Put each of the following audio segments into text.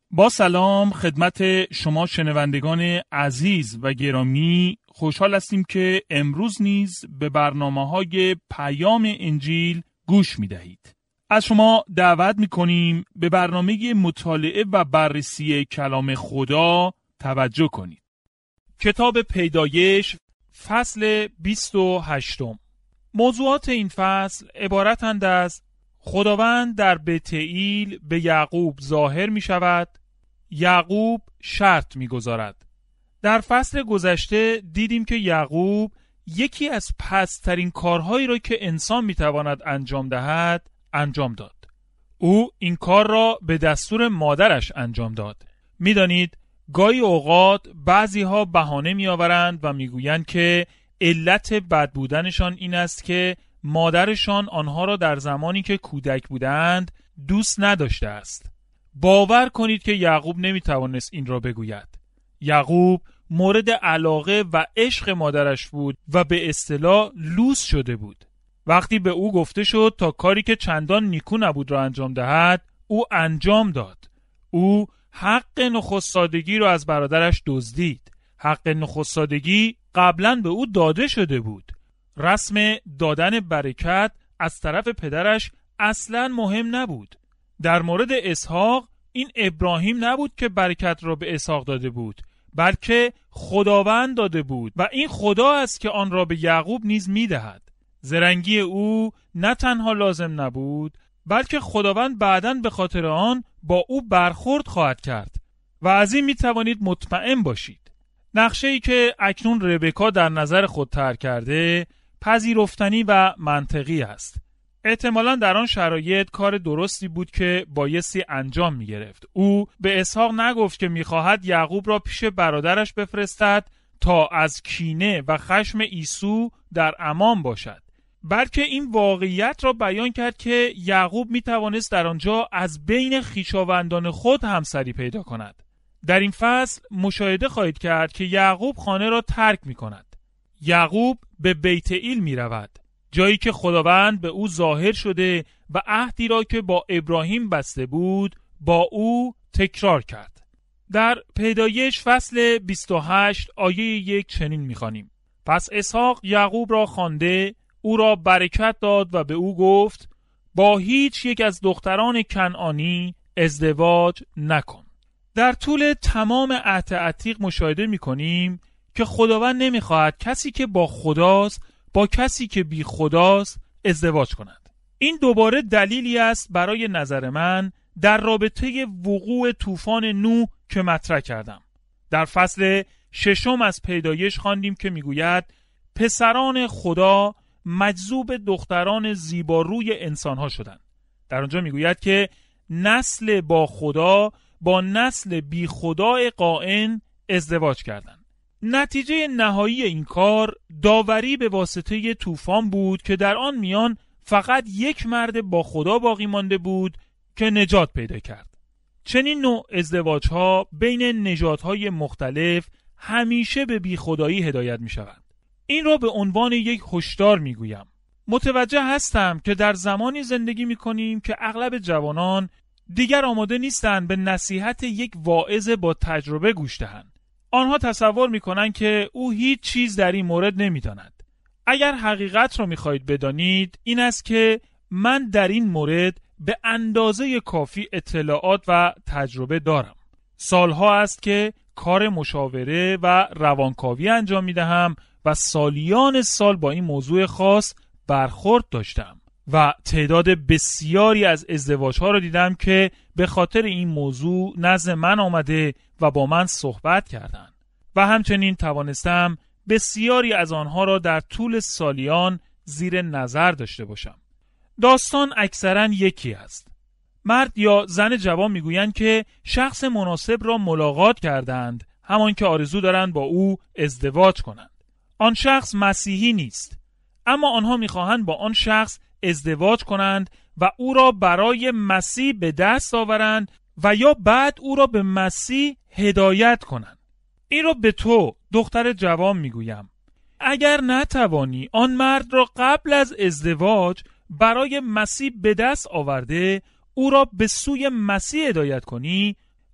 با سلام خدمت شما شنوندگان عزیز و گرامی، خوشحال هستیم که امروز نیز به برنامه‌های پیام انجیل گوش می‌دهید. از شما دعوت می‌کنیم به برنامه مطالعه و بررسی کلام خدا توجه کنید. کتاب پیدایش فصل 28. موضوعات این فصل عبارتند از خداوند در بتئیل به یعقوب ظاهر می شود، یعقوب شرط می گذارد. در فصل گذشته دیدیم که یعقوب یکی از پست‌ترین کارهایی را که انسان می تواند انجام دهد انجام داد. او این کار را به دستور مادرش انجام داد. می دانید گاهی اوقات بعضی ها بهانه می آورند و می گویند که علت بد بودنشان این است که مادرشان آنها را در زمانی که کودک بودند دوست نداشته است. باور کنید که یعقوب نمیتوانست این را بگوید. یعقوب مورد علاقه و عشق مادرش بود و به اصطلاح لوس شده بود. وقتی به او گفته شد تا کاری که چندان نیکو نبود را انجام دهد، او انجام داد. او حق نخستادگی را از برادرش دزدید. حق نخستادگی قبلا به او داده شده بود. رسم دادن برکت از طرف پدرش اصلا مهم نبود. در مورد اسحاق این ابراهیم نبود که برکت را به اسحاق داده بود، بلکه خداوند داده بود و این خدا است که آن را به یعقوب نیز می‌دهد. زرنگی او نه تنها لازم نبود، بلکه خداوند بعداً به خاطر آن با او برخورد خواهد کرد و از این می‌توانید مطمئن باشید. نقشه‌ای که اکنون ربکا در نظر خود طرح کرده پذیرفتنی و منطقی است. احتمالاً در آن شرایط کار درستی بود که بایستی انجام می گرفت. او به اسحاق نگفت که می خواهد یعقوب را پیش برادرش بفرستد تا از کینه و خشم عیسی در امان باشد، بلکه این واقعیت را بیان کرد که یعقوب می توانست در آنجا از بین خویشاوندان خود همسری پیدا کند. در این فصل مشاهده خواهید کرد که یعقوب خانه را ترک می کند. یعقوب به بیتئیل می رود، جایی که خداوند به او ظاهر شده و عهدی را که با ابراهیم بسته بود با او تکرار کرد. در پیدایش فصل 28 آیه 1 چنین می خوانیم: پس اسحاق یعقوب را خوانده، او را برکت داد و به او گفت با هیچ یک از دختران کنعانی ازدواج نکن. در طول تمام عهد عتیق مشاهده می کنیم که خداوند نمی خواهد کسی که با خداست با کسی که بی خداست ازدواج کند. این دوباره دلیلی است برای نظر من در رابطه وقوع طوفان نوح که مطرح کردم. در فصل 6 از پیدایش خواندیم که میگوید پسران خدا مجذوب دختران زیباروی انسانها شدند. در آنجا میگوید که نسل با خدا با نسل بی خدای قائن ازدواج کردند. نتیجه نهایی این کار داوری به واسطه طوفان بود که در آن میان فقط یک مرد با خدا باقی مانده بود که نجات پیدا کرد. چنین نوع ازدواج‌ها بین نژادهای مختلف همیشه به بیخدایی هدایت می‌شوند. این را به عنوان یک هشدار می‌گویم. متوجه هستم که در زمانی زندگی می‌کنیم که اغلب جوانان دیگر آماده نیستند به نصیحت یک واعظ با تجربه گوش دهند. آنها تصور می‌کنند که او هیچ چیز در این مورد نمی‌داند. اگر حقیقت را می‌خواهید بدانید این است که من در این مورد به اندازه کافی اطلاعات و تجربه دارم. سالها است که کار مشاوره و روانکاوی انجام می‌دهم و سالیان سال با این موضوع خاص برخورد داشتم و تعداد بسیاری از ازدواج‌ها را دیدم که به خاطر این موضوع نزد من آمده و با من صحبت کردند و همچنین توانستم بسیاری از آنها را در طول سالیان زیر نظر داشته باشم. داستان اکثراً یکی است. مرد یا زن جوان میگویند که شخص مناسب را ملاقات کردند، همان که آرزو دارند با او ازدواج کنند. آن شخص مسیحی نیست، اما آنها میخواهند با آن شخص ازدواج کنند و او را برای مسیح به دست آورند و یا بعد او را به مسیح هدایت کنند. این را به تو دختر جوان میگویم. اگر نتوانی آن مرد را قبل از ازدواج برای مسیح به دست آورده او را به سوی مسیح هدایت کنی،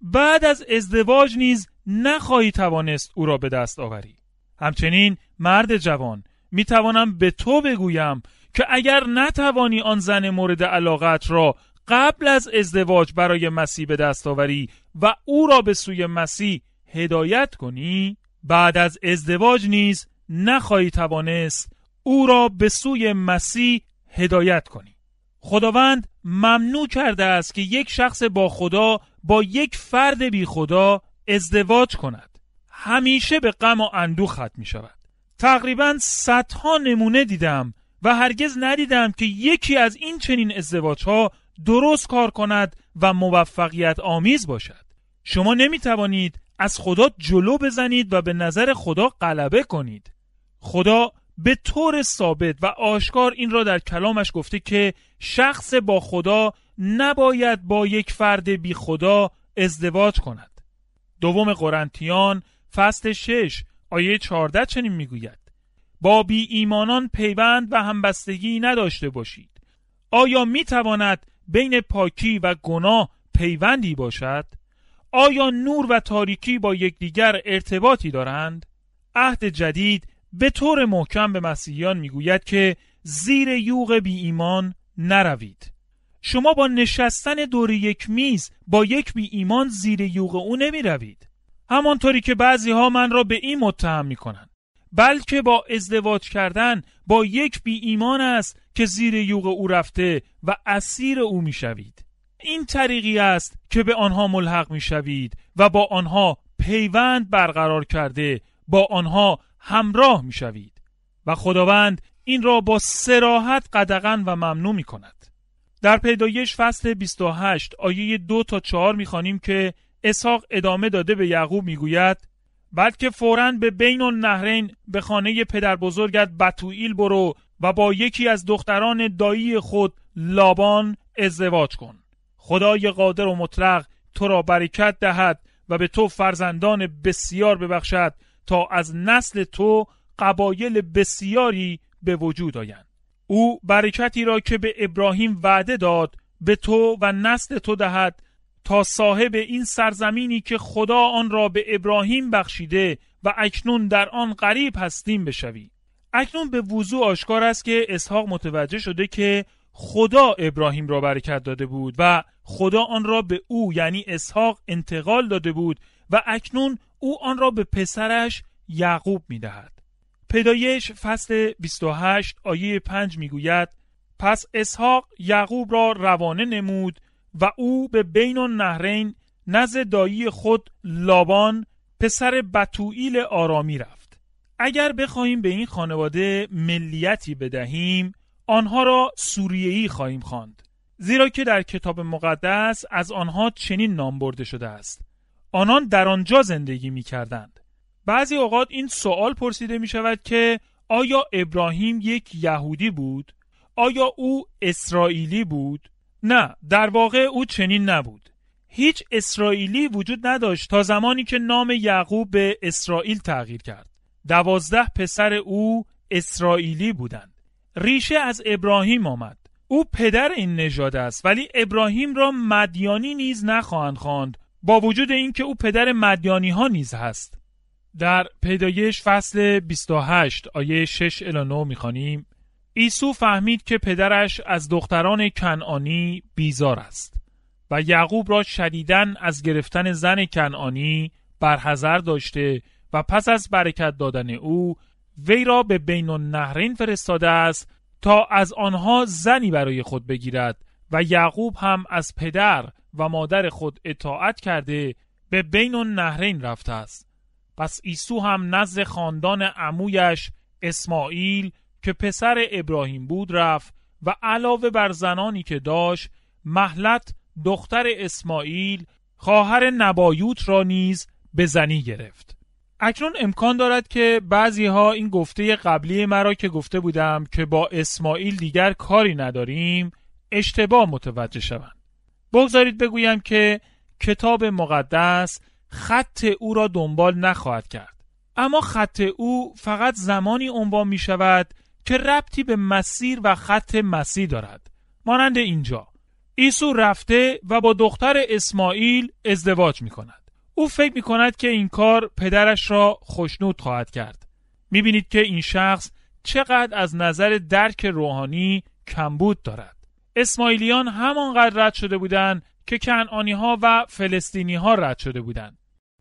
بعد از ازدواج نیز نخواهی توانست او را به دست آوری. همچنین مرد جوان میتوانم به تو بگویم که اگر نتوانی آن زن مورد علاقت را قبل از ازدواج برای مسیح به دست آوری و او را به سوی مسیح هدایت کنی، بعد از ازدواج نیز نخواهی توانست او را به سوی مسیح هدایت کنی. خداوند ممنوع کرده است که یک شخص با خدا با یک فرد بی خدا ازدواج کند. همیشه به غم و اندوه ختم می شود. تقریباً صدها نمونه دیدم و هرگز ندیدم که یکی از این چنین ازدواجها درست کار کند و موفقیت آمیز باشد. شما نمی توانید از خدا جلو بزنید و به نظر خدا غلبه کنید. خدا به طور ثابت و آشکار این را در کلامش گفته که شخص با خدا نباید با یک فرد بی خدا ازدواج کند. دوم قرنتیان فصل 6 آیه 14 چنین میگوید: با بی ایمانان پیوند و همبستگی نداشته باشید. آیا میتواند بین پاکی و گناه پیوندی باشد؟ آیا نور و تاریکی با یکدیگر ارتباطی دارند؟ عهد جدید به طور محکم به مسیحیان میگوید که زیر یوغ بی ایمان نروید. شما با نشستن دور یک میز با یک بی ایمان زیر یوغ او نمی روید. همانطوری که بعضی ها من را به این متهم می کنند، بلکه با ازدواج کردن با یک بی ایمان است که زیر یوغ او رفته و اسیر او می شوید. این طریقی است که به آنها ملحق می شوید و با آنها پیوند برقرار کرده با آنها همراه می شوید و خداوند این را با صراحت قدغن و ممنوع می کند. در پیدایش فصل 28 آیه 2 تا 4 می خوانیم که اسحاق ادامه داده به یعقوب می گوید: بلکه فوراً به بین النهرین به خانه پدر بزرگت بتوئیل برو و با یکی از دختران دایی خود لابان ازدواج کن. خدای قادر و مطلق تو را برکت دهد و به تو فرزندان بسیار ببخشد تا از نسل تو قبایل بسیاری به وجود آیند. او برکتی را که به ابراهیم وعده داد به تو و نسل تو دهد تا صاحب این سرزمینی که خدا آن را به ابراهیم بخشیده و اکنون در آن غریب هستیم بشوی. اکنون به وضوح آشکار است که اسحاق متوجه شده که خدا ابراهیم را برکت داده بود و خدا آن را به او یعنی اسحاق انتقال داده بود و اکنون او آن را به پسرش یعقوب می‌دهد. پیدایش فصل 28 آیه 5 میگوید: پس اسحاق یعقوب را روانه نمود و او به بین النهرین نزد دایی خود لابان پسر بتوئیل آرامی رفت. اگر بخواهیم به این خانواده ملیتی بدهیم، آنها را سوریه‌ای خواهیم خواند، زیرا که در کتاب مقدس از آنها چنین نام برده شده است: آنان در آنجا زندگی می‌کردند. بعضی اوقات این سوال پرسیده می شود که آیا ابراهیم یک یهودی بود؟ آیا او اسرائیلی بود؟ نه، در واقع او چنین نبود. هیچ اسرائیلی وجود نداشت تا زمانی که نام یعقوب به اسرائیل تغییر کرد. 12 پسر او اسرائیلی بودند. ریشه از ابراهیم آمد. او پدر این نژاد است، ولی ابراهیم را مدیانی نیز نخواهند خواند، با وجود اینکه او پدر مدیانی ها نیز هست. در پیدایش فصل 28 آیه 6 الی 9 می‌خوانیم: عیسی فهمید که پدرش از دختران کنعانی بیزار است و یعقوب را شدیداً از گرفتن زن کنعانی برحذر داشته و پس از برکت دادن او وی را به بین النهرین فرستاده است تا از آنها زنی برای خود بگیرد و یعقوب هم از پدر و مادر خود اطاعت کرده به بین النهرین رفته است. پس عیسی هم نزد خاندان عمویش اسماعیل که پسر ابراهیم بود رفت و علاوه بر زنانی که داشت، مهلت دختر اسماعیل خواهر نبایوت را نیز به زنی گرفت. اکنون امکان دارد که بعضی ها این گفته قبلی مرا که گفته بودم که با اسماعیل دیگر کاری نداریم اشتباه متوجه شوند. بگذارید بگویم که کتاب مقدس خط او را دنبال نخواهد کرد، اما خط او فقط زمانی عنوان می شود که ربطی به مسیر و خط مسیح دارد. مانند اینجا عیسی رفته و با دختر اسماعیل ازدواج می کند. او فکر می کند که این کار پدرش را خوشنود خواهد کرد. می بینید که این شخص چقدر از نظر درک روحانی کمبود دارد. اسماعیلیان همانقدر رد شده بودند که کنعانی ها و فلسطینی ها رد شده بودند.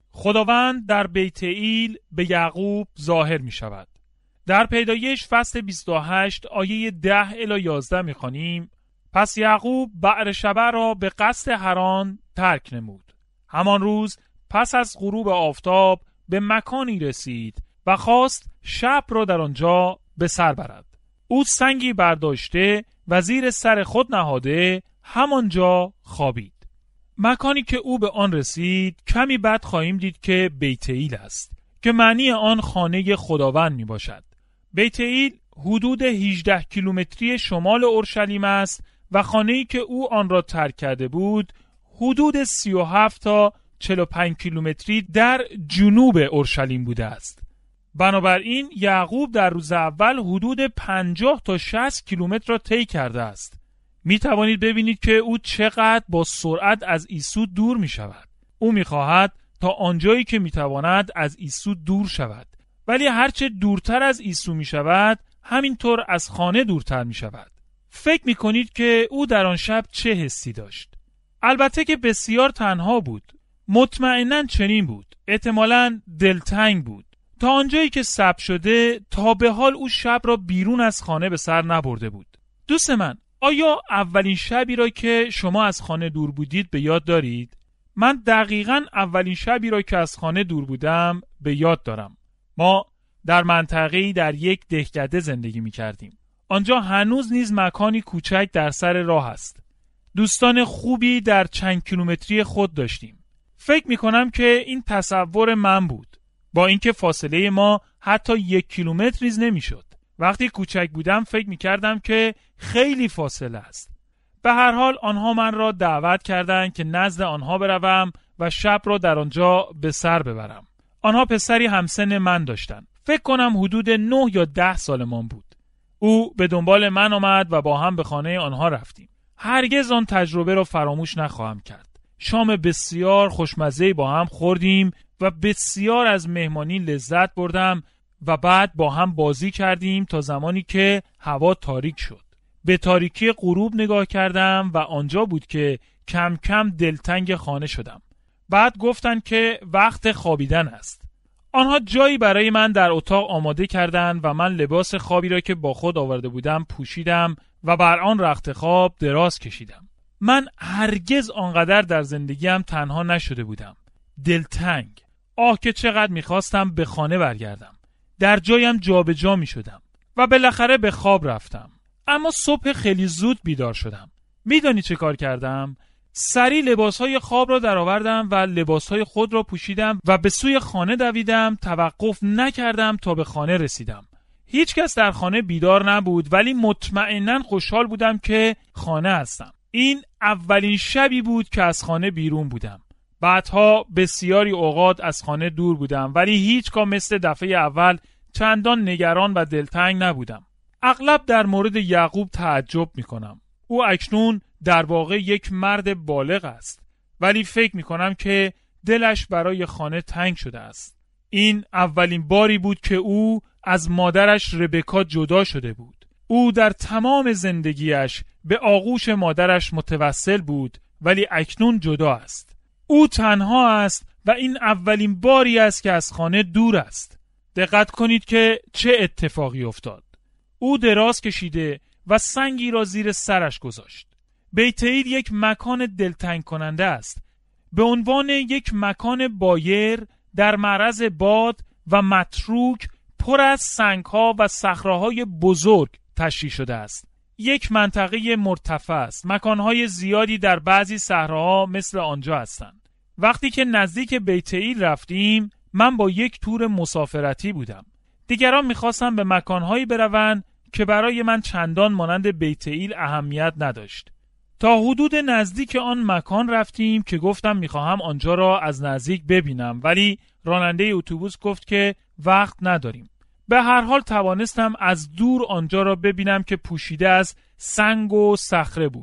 خداوند در بیت ایل به یعقوب ظاهر می شود. در پیدایش فصل 28 آیه 10 الی 11 می خوانیم: پس یعقوب بئرشبع را به قصد حران ترک نمود. همان روز پس از غروب آفتاب به مکانی رسید و خواست شب را در آنجا به سر برد. او سنگی برداشته و زیر سر خود نهاده همانجا خوابید. مکانی که او به آن رسید کمی بعد خواهیم دید که بیت ایل است که معنی آن خانه خداوند می باشد. بیت ایل حدود 18 کیلومتری شمال اورشلیم است و خانه‌ای که او آن را ترک کرده بود حدود 37 تا 45 کیلومتری در جنوب اورشلیم بوده است. بنابراین یعقوب در روز اول حدود 50 تا 60 کیلومتر را طی کرده است. می توانید ببینید که او چقدر با سرعت از عیسی دور می شود. او می خواهد تا آنجایی که می تواند از عیسی دور شود. ولی هرچه دورتر از عیسی می شود همینطور از خانه دورتر می شود. فکر می کنید که او در آن شب چه حسی داشت؟ البته که بسیار تنها بود. مطمئناً چنین بود. احتمالاً دلتنگ بود. تا آنجایی که ثبت شده تا به حال او شب را بیرون از خانه به سر نبرده بود. دوست من، آیا اولین شبی را که شما از خانه دور بودید به یاد دارید؟ من دقیقاً اولین شبی را که از خانه دور بودم به یاد دارم. ما در منطقه‌ای در یک دهکده زندگی می‌کردیم. آنجا هنوز نیز مکانی کوچک در سر راه است. دوستان خوبی در چند کیلومتری خود داشتیم. فکر می‌کنم که این تصور من بود. با اینکه فاصله ما حتی 1 کیلومتر نیز نمی‌شد. وقتی کوچک بودم فکر می‌کردم که خیلی فاصله است. به هر حال آنها من را دعوت کردند که نزد آنها بروم و شب را در آنجا به سر ببرم. آنها پسری همسن من داشتند. فکر کنم حدود 9 یا 10 سالمان بود. او به دنبال من آمد و با هم به خانه آنها رفتیم. هرگز آن تجربه را فراموش نخواهم کرد. شام بسیار خوشمزه‌ای با هم خوردیم و بسیار از مهمانی لذت بردم و بعد با هم بازی کردیم تا زمانی که هوا تاریک شد. به تاریکی غروب نگاه کردم و آنجا بود که کم کم دلتنگ خانه شدم. بعد گفتن که وقت خوابیدن است. آنها جایی برای من در اتاق آماده کردند و من لباس خوابی را که با خود آورده بودم پوشیدم و بر آن رخت خواب دراز کشیدم. من هرگز آنقدر در زندگیم تنها نشده بودم. دلتنگ. آه که چقدر میخواستم به خانه برگردم. در جایم جابجا میشدم و بالاخره به خواب رفتم. اما صبح خیلی زود بیدار شدم. میدانی چه کار کردم؟ سریع لباسهای خواب را درآوردم و لباسهای خود را پوشیدم و به سوی خانه دویدم. توقف نکردم تا به خانه رسیدم. هیچ کس در خانه بیدار نبود ولی مطمئناً خوشحال بودم که خانه هستم. این اولین شبی بود که از خانه بیرون بودم. بعدها بسیاری اوقات از خانه دور بودم ولی هیچگاه مثل دفعه اول چندان نگران و دلتنگ نبودم. اغلب در مورد یعقوب تعجب میکنم. او اکنون در واقع یک مرد بالغ است ولی فکر میکنم که دلش برای خانه تنگ شده است. این اولین باری بود که او از مادرش ربکا جدا شده بود. او در تمام زندگیش به آغوش مادرش متوسل بود ولی اکنون جدا است. او تنها است و این اولین باری است که از خانه دور است. دقت کنید که چه اتفاقی افتاد. او دراز کشیده و سنگی را زیر سرش گذاشت. بیت ایل یک مکان دلتنگ کننده است. به عنوان یک مکان بایر در معرض باد و متروک پر از سنگ‌ها و صخره‌های بزرگ تشریح شده است. یک منطقه مرتفع است. مکان‌های زیادی در بعضی صحراها مثل آنجا هستند. وقتی که نزدیک بیت ایل رفتیم من با یک تور مسافرتی بودم. دیگران می‌خواستن به مکان‌هایی بروند که برای من چندان مانند بیت ایل اهمیت نداشت. تا حدود نزدیک آن مکان رفتیم که گفتم می‌خواهم آنجا را از نزدیک ببینم ولی راننده اتوبوس گفت که وقت نداریم. به هر حال توانستم از دور آنجا را ببینم که پوشیده از سنگ و صخره بود.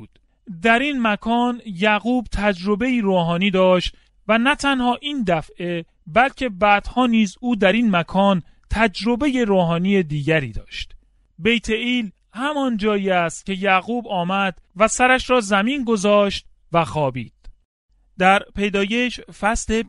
در این مکان یعقوب تجربه روحانی داشت و نه تنها این دفعه بلکه بعدها نیز او در این مکان تجربه روحانی دیگری داشت. بیت ایل همان جایی است که یعقوب آمد و سرش را زمین گذاشت و خوابید. در پیدایش فصل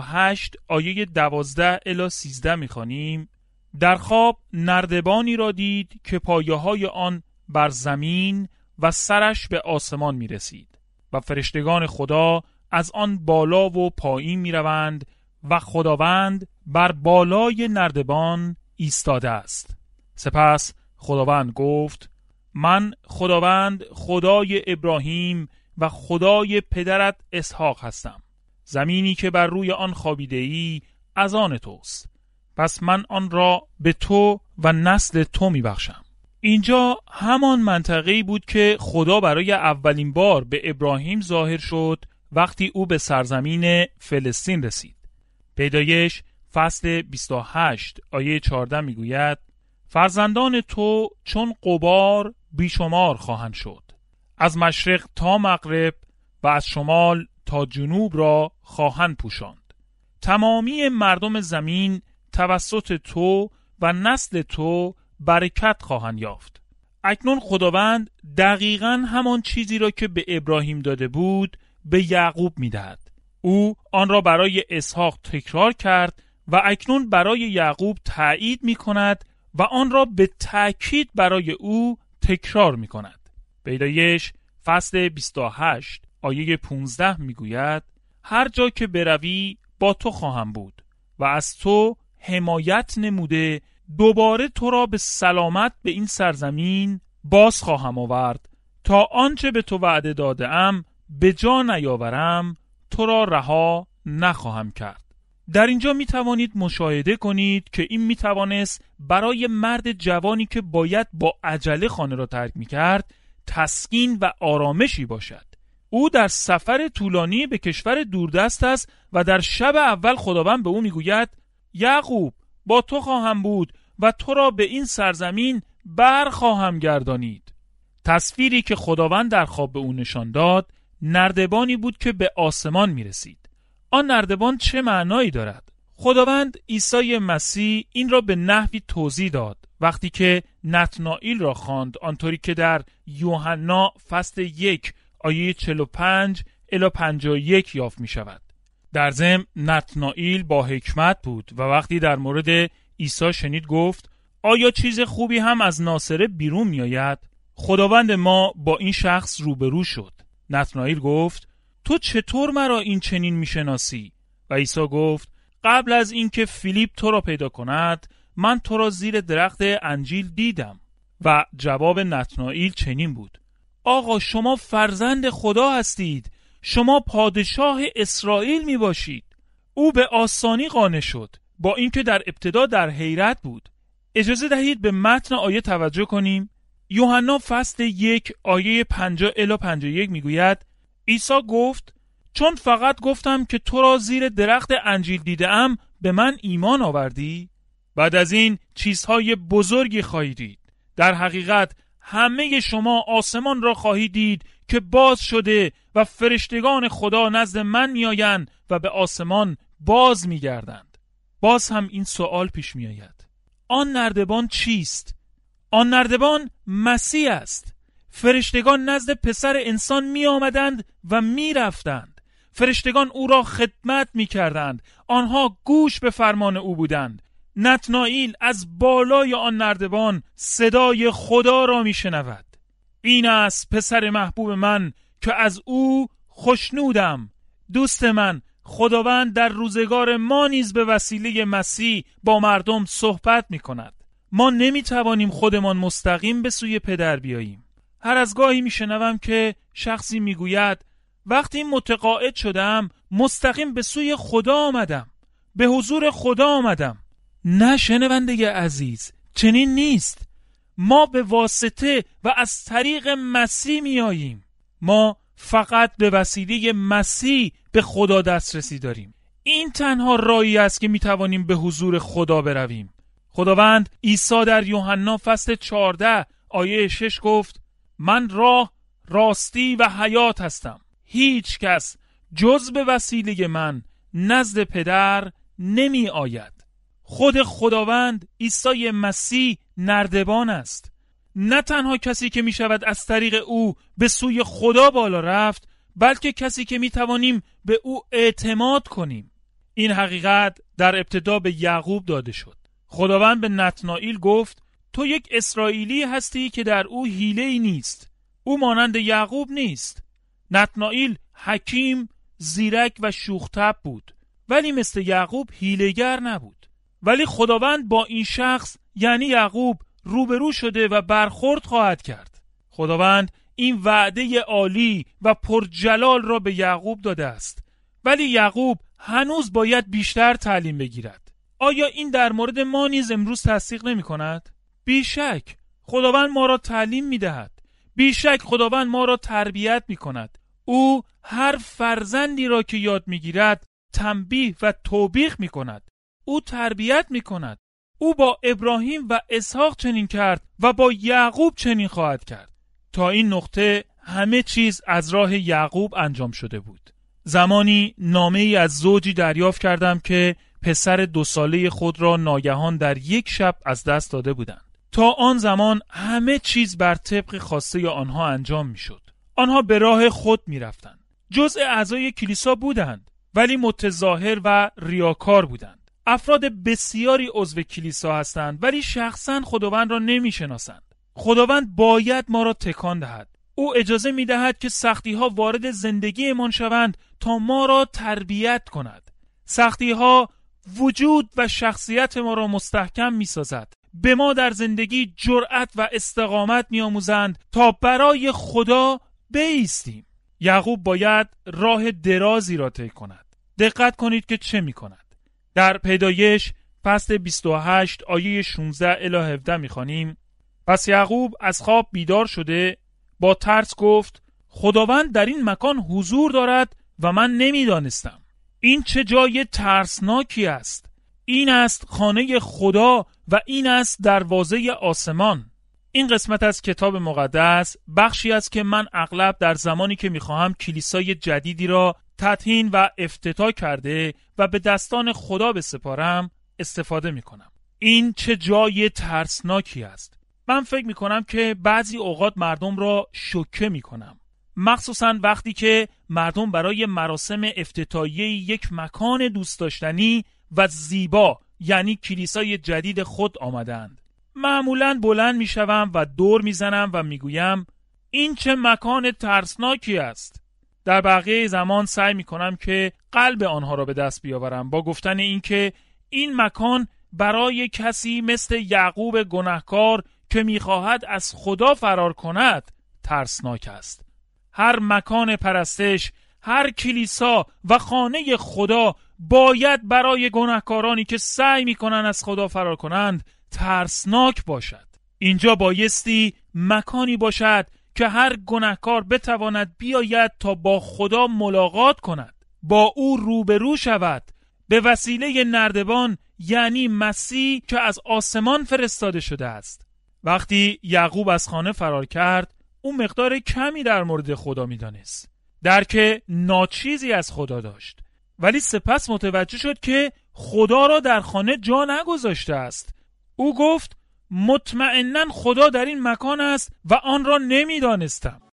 28 آیه 12 الی 13 می‌خوانیم: در خواب نردبانی را دید که پایه‌های آن بر زمین و سرش به آسمان می‌رسید و فرشتگان خدا از آن بالا و پایین می‌روند و خداوند بر بالای نردبان ایستاده است. سپس خداوند گفت: من خداوند خدای ابراهیم و خدای پدرت اسحاق هستم. زمینی که بر روی آن خوابیده ای از آن توست، پس من آن را به تو و نسل تو می بخشم. اینجا همان منطقه‌ای بود که خدا برای اولین بار به ابراهیم ظاهر شد وقتی او به سرزمین فلسطین رسید. پیدایش فصل 28 آیه 14 می گوید: فرزندان تو چون غبار بیشمار خواهند شد، از مشرق تا مغرب و از شمال تا جنوب را خواهند پوشاند. تمامی مردم زمین توسط تو و نسل تو برکت خواهند یافت. اکنون خداوند دقیقاً همان چیزی را که به ابراهیم داده بود به یعقوب می‌دهد. او آن را برای اسحاق تکرار کرد و اکنون برای یعقوب تأیید می‌کند و آن را به تأکید برای او تکرار می‌کند. پیدایش فصل 28 آیه 15 میگوید: هر جا که بروی با تو خواهم بود و از تو حمایت نموده دوباره تو را به سلامت به این سرزمین باز خواهم آورد تا آنچه به تو وعده داده‌ام به جا نیاورم تو را رها نخواهم کرد. در اینجا می توانید مشاهده کنید که این می توانست برای مرد جوانی که باید با عجله خانه را ترک می کرد تسکین و آرامشی باشد. او در سفر طولانی به کشور دوردست است و در شب اول خداوند به او می گوید: یعقوب با تو خواهم بود و تو را به این سرزمین برخواهم گردانید. تصویری که خداوند در خواب به او نشان داد نردبانی بود که به آسمان می رسید. آن نردبان چه معنایی دارد؟ خداوند عیسی مسیح این را به نحوی توضیح داد وقتی که نتنائیل را خواند، آنطوری که در یوحنا فصل 1 آیه 45 الی 51 یافت می شود. در ضمن نتنائیل با حکمت بود و وقتی در مورد عیسی شنید گفت: آیا چیز خوبی هم از ناصره بیرون می آید؟ خداوند ما با این شخص روبرو شد. نتنائیل گفت: تو چطور مرا این چنین میشناسی؟ و عیسی گفت: قبل از اینکه فیلیپ تو را پیدا کند من تو را زیر درخت انجیل دیدم. و جواب نتنائیل چنین بود: آقا شما فرزند خدا هستید، شما پادشاه اسرائیل می باشید. او به آسانی قانع شد، با اینکه در ابتدا در حیرت بود. اجازه دهید به متن آیه توجه کنیم. یوحنا فصل 1 آیه 50 الی 51 می گوید: عیسی گفت: چون فقط گفتم که تو را زیر درخت انجیل دیدم به من ایمان آوردی؟ بعد از این چیزهای بزرگی خواهید دید. در حقیقت همه شما آسمان را خواهید دید که باز شده و فرشتگان خدا نزد من میآیند و به آسمان باز میگردند. باز هم این سوال پیش میآید: آن نردبان چیست؟ آن نردبان مسیح است. فرشتگان نزد پسر انسان می آمدند و می رفتند. فرشتگان او را خدمت می کردند. آنها گوش به فرمان او بودند. نتنائیل از بالای آن نردبان صدای خدا را می شنود: این است پسر محبوب من که از او خوشنودم. دوست من، خداوند در روزگار ما نیز به وسیله مسیح با مردم صحبت می کند. ما نمی توانیم خودمان مستقیم به سوی پدر بیاییم. هر از گاهی می شنوم که شخصی می گوید: وقتی متقاعد شدم مستقیم به سوی خدا آمدم، به حضور خدا آمدم. نه شنونده عزیز، چنین نیست. ما به واسطه و از طریق مسیح می آییم. ما فقط به وسیله مسیح به خدا دسترسی داریم. این تنها راهی است که می توانیم به حضور خدا برویم. خداوند عیسی در یوحنا فصل 14 آیه 6 گفت: من راه، راستی و حیات هستم. هیچ کس جز به وسیله من نزد پدر نمی آید. خود خداوند عیسی مسیح نردبان است. نه تنها کسی که می شود از طریق او به سوی خدا بالا رفت، بلکه کسی که می توانیم به او اعتماد کنیم. این حقیقت در ابتدا به یعقوب داده شد. خداوند به نتنائیل گفت تو یک اسرائیلی هستی که در او حیله‌ای نیست. او مانند یعقوب نیست. نتنائیل حکیم، زیرک و شوخ‌طبع بود، ولی مثل یعقوب حیله‌گر نبود. ولی خداوند با این شخص یعنی یعقوب روبرو شده و برخورد خواهد کرد. خداوند این وعده عالی و پرجلال را به یعقوب داده است، ولی یعقوب هنوز باید بیشتر تعلیم بگیرد. آیا این در مورد ما نیز امروز تصدیق نمی کند؟ بیشک خداوند ما را تعلیم می دهد. بیشک خداوند ما را تربیت می کند. او هر فرزندی را که یاد می گیرد تنبیه و توبیخ می کند. او تربیت می کند. او با ابراهیم و اسحاق چنین کرد و با یعقوب چنین خواهد کرد. تا این نقطه همه چیز از راه یعقوب انجام شده بود. زمانی نامه‌ای از زوجی دریافت کردم که پسر 2 ساله خود را ناگهان در یک شب از دست داده بودند. تا آن زمان همه چیز بر طبق خواسته آنها انجام می شد. آنها به راه خود می رفتند. جزء اعضای کلیسا بودند، ولی متظاهر و ریاکار بودند. افراد بسیاری عضو کلیسا هستند، ولی شخصا خداوند را نمی شناسند. خداوند باید ما را تکان دهد. او اجازه می دهد که سختی ها وارد زندگی ایمان شوند تا ما را تربیت کند. سختی ها وجود و شخصیت ما را مستحکم می سازد. به ما در زندگی جرأت و استقامت می آموزند تا برای خدا بایستیم. یعقوب باید راه درازی را طی کند. دقت کنید که چه می کند. در پیدایش فصل 28 آیه 16 الی 17 می خوانیم: پس یعقوب از خواب بیدار شده با ترس گفت خداوند در این مکان حضور دارد و من نمیدانستم. این چه جای ترسناکی است! این است خانه خدا و این است دروازه آسمان. این قسمت از کتاب مقدس بخشی است که من اغلب در زمانی که میخواهم کلیسای جدیدی را تدهین و افتتاح کرده و به دستان خدا بسپارم استفاده میکنم. این چه جای ترسناکی است! من فکر میکنم که بعضی اوقات مردم را شوکه میکنم، مخصوصا وقتی که مردم برای مراسم افتتاحیه یک مکان دوست داشتنی و زیبا یعنی کلیسای جدید خود آمدند. معمولاً بلند میشوم و دور میزنم و میگویم این چه مکان ترسناکی است. در بقیه زمان سعی میکنم که قلب آنها را به دست بیاورم با گفتن اینکه این مکان برای کسی مثل یعقوب گناهکار که میخواهد از خدا فرار کند ترسناک است. هر مکان پرستش، هر کلیسا و خانه خدا باید برای گناهکارانی که سعی میکنن از خدا فرار کنند ترسناک باشد. اینجا بایستی مکانی باشد که هر گناهکار بتواند بیاید تا با خدا ملاقات کند، با او روبرو شود به وسیله نردبان یعنی مسیح که از آسمان فرستاده شده است. وقتی یعقوب از خانه فرار کرد او مقدار کمی در مورد خدا میدانست، درک ناچیزی از خدا داشت، ولی سپس متوجه شد که خدا را در خانه جا نگذاشته است. او گفت مطمئناً خدا در این مکان است و آن را نمیدانستم.